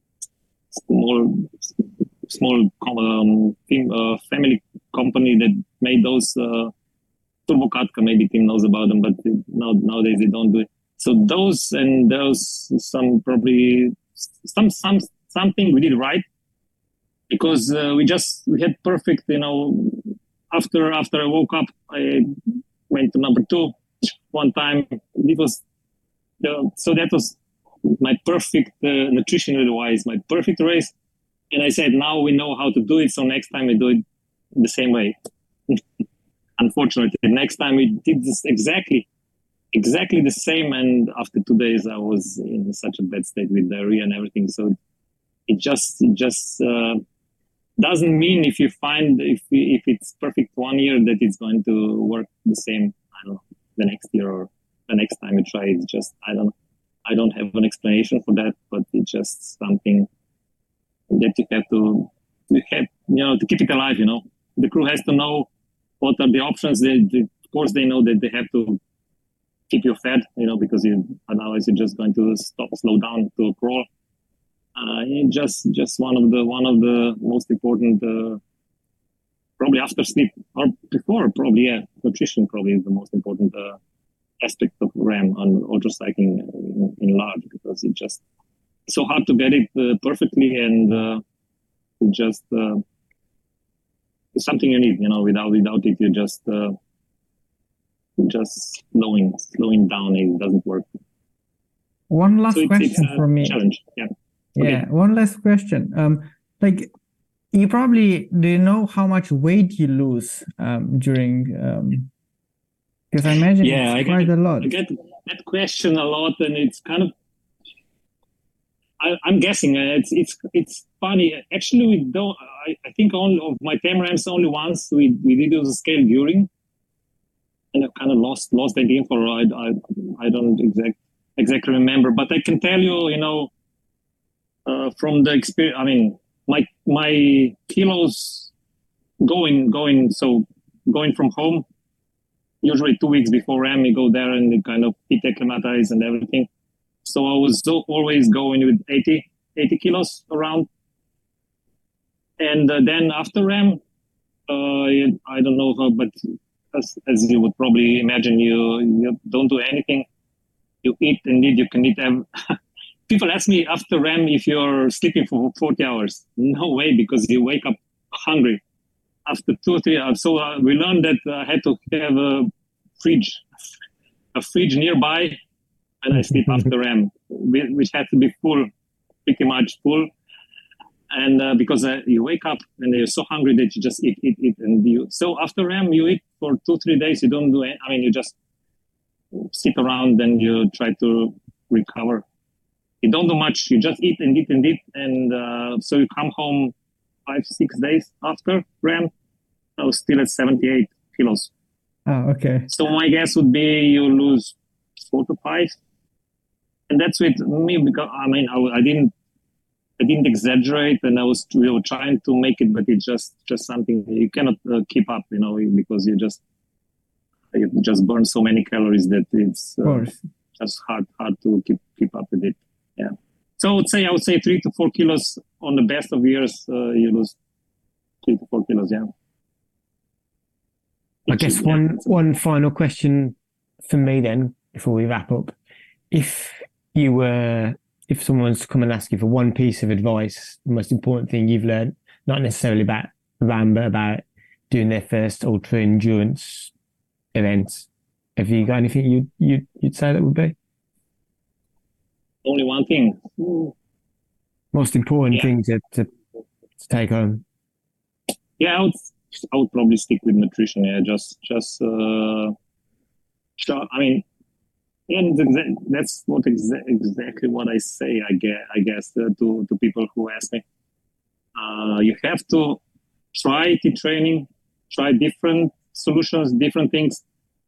small small um, team, uh, family company that made those. Uh, Turbo Katka, maybe Tim knows about them, but now, nowadays they don't do it. So those and those some probably some some something we did right, because uh, we just we had perfect. You know, after after I woke up, I went to number two one time. It was uh, so that was my perfect uh, nutritionally wise, my perfect race. And I said, now we know how to do it, so next time we do it the same way. Unfortunately, next time we did this exactly, exactly the same. And after two days, I was in such a bad state with diarrhea and everything. So it just, it just uh, doesn't mean if you find if if it's perfect one year that it's going to work the same. I don't know, the next year or the next time you try. It's just I don't know. I don't have an explanation for that, but it's just something that you have to, you have, you know, to keep it alive. You know, the crew has to know what are the options. They, they of course, they know that they have to keep you fed, you know, because you otherwise you're just going to stop, slow down to a crawl. Uh, just, just one of the one of the most important, uh, probably after sleep or before, probably yeah, nutrition probably is the most important uh, aspect of RAM on ultra cycling in, in large, because it just it's so hard to get it uh, perfectly, and uh, it just uh, it's something you need, you know. Without without it, you just uh, just slowing slowing down. It doesn't work. One last so it's, question it's for me. Challenge, yeah. Yeah, Okay. one last question. Um, like, you probably do you know how much weight you lose um, during? Um, because I imagine Yeah, it's I quite get, a lot. I get that question a lot, and it's kind of. I, I'm guessing uh, it's it's it's funny. Actually, we don't. I, I think only of my time rams only once we we did use a scale during, and I kind of lost lost that info. I I I don't exact exactly remember, but I can tell you, you know, uh, from the experience. I mean, my my kilos going going so going from home. Usually two weeks before RAM, you go there and you kind of fit acclimatize and everything. So I was so always going with eighty, eighty kilos around. And uh, then after RAM, uh, I don't know how, but as, as you would probably imagine, you, you don't do anything. You eat, indeed, you can eat. Every, people ask me after RAM if you're sleeping for forty hours. No way, because you wake up hungry. After two or three hours. So uh, we learned that I had to have a fridge, a fridge nearby, and I sleep after RAM, which had to be full, pretty much full. And uh, because uh, you wake up and you're so hungry that you just eat, eat, eat. And you, so after RAM, you eat for two, three days. You don't do any, I mean, you just sit around and you try to recover. You don't do much. You just eat and eat and eat. And uh, so you come home five, six days after RAM, I was still at seventy-eight kilos. Oh, okay. So my guess would be you lose four to five. And that's with me, because I mean, I, I didn't, I didn't exaggerate, and I was, we were trying to make it, but it's just, just something you cannot uh, keep up, you know, because you just, you just burn so many calories that it's uh, just hard, hard to keep, keep up with it. Yeah. So I would say, I would say three to four kilos on the best of years, uh, you lose three to four kilos. Yeah. I guess one one final question for me then, before we wrap up. If you were, if someone's to come and ask you for one piece of advice, the most important thing you've learned, not necessarily about RAM, but about doing their first ultra endurance event, have you got anything you you you'd say that would be? Only one thing. Most important yeah. thing to, to to take home. Yeah, I would. I would probably stick with nutrition. Yeah, just, just. Uh, I mean, and that's what exa- exactly what I say. I guess, I guess uh, to to people who ask me, uh, you have to try the training, try different solutions, different things.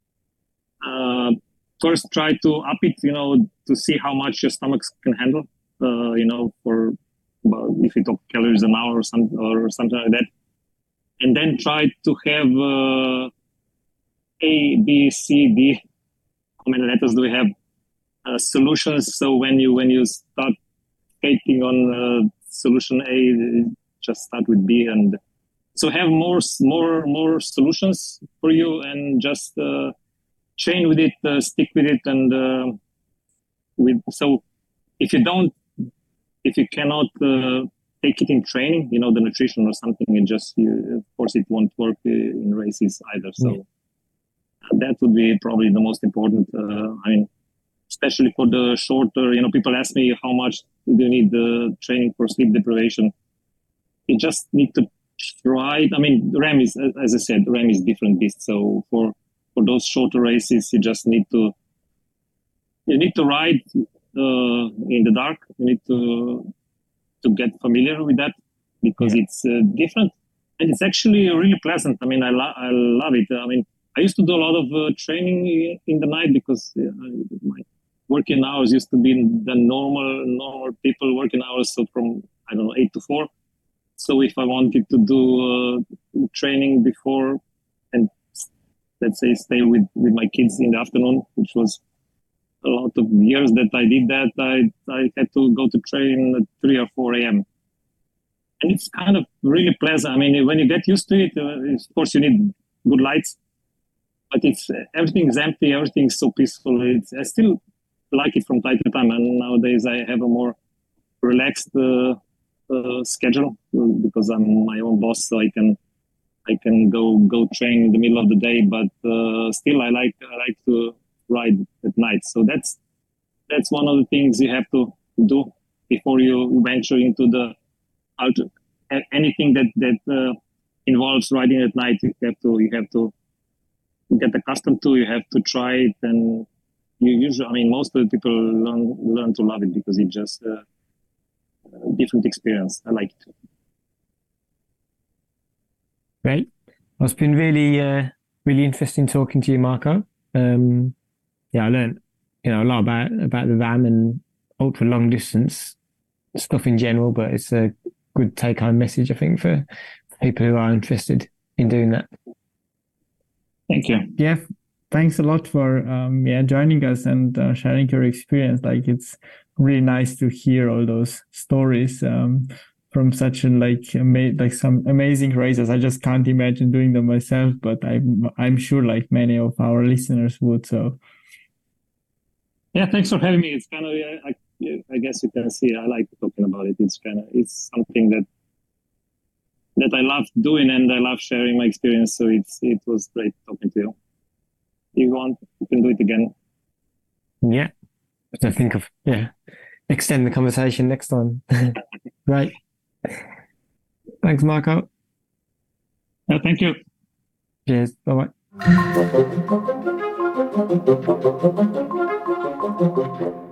Uh, first, try to up it. You know, to see how much your stomach can handle. Uh, you know, for about, if you talk calories an hour or some or something like that. And then try to have uh, A, B, C, D. How many letters do we have? Uh, solutions. So when you when you start skating on uh, solution A, just start with B, and so have more more more solutions for you, and just uh, chain with it, uh, stick with it, and uh, with so if you don't, if you cannot. Uh, take it in training, you know, the nutrition or something, and just, you, of course, it won't work in races either. So yeah. That would be probably the most important. Uh, I mean, especially for the shorter, you know, people ask me how much do you need the training for sleep deprivation. You just need to try it. I mean, RAM is, as I said, RAM is different beast. So for, for those shorter races, you just need to, you need to ride uh, in the dark. You need to, to get familiar with that, because yeah. it's uh, different, and it's actually really pleasant. I mean, I, lo- I love it. I mean, I used to do a lot of uh, training in the night because uh, my working hours used to be the normal normal people working hours, so from I don't know eight to four. So if I wanted to do uh, training before and let's say stay with, with my kids in the afternoon, which was a lot of years that I did that, I I had to go to train at three or four a m. And it's kind of really pleasant. I mean, when you get used to it, uh, of course you need good lights, but it's everything is empty, everything is so peaceful. It's, I still like it from time to time, and nowadays I have a more relaxed uh, uh, schedule because I'm my own boss, so I can I can go go train in the middle of the day. But uh, still, I like I like to ride at night. So that's that's one of the things you have to do before you venture into the anything that that uh, involves riding at night. You have to you have to get accustomed to. You have to try it, and you usually, I mean, most of the people learn learn to love it because it's just uh, a different experience. I like it. Great. Well, it's been really uh, really interesting talking to you, Marko. Um, yeah, I learned you know a lot about about the RAM and ultra long distance stuff in general, but it's a good take home message, I think, for people who are interested in doing that. Thank you. Yeah, thanks a lot for um, yeah joining us and uh, sharing your experience. Like, it's really nice to hear all those stories um, from such a like ama- like some amazing races. I just can't imagine doing them myself, but I'm I'm sure like many of our listeners would. So yeah, thanks for having me. It's kind of I, I guess you can see I like talking about it. It's kind of it's something that that I love doing, and I love sharing my experience. So it's it was great talking to you. If you want, you can do it again. Yeah, I think of yeah, extend the conversation next time. Right. Thanks, Marko. Yeah, thank you. Cheers. Bye bye.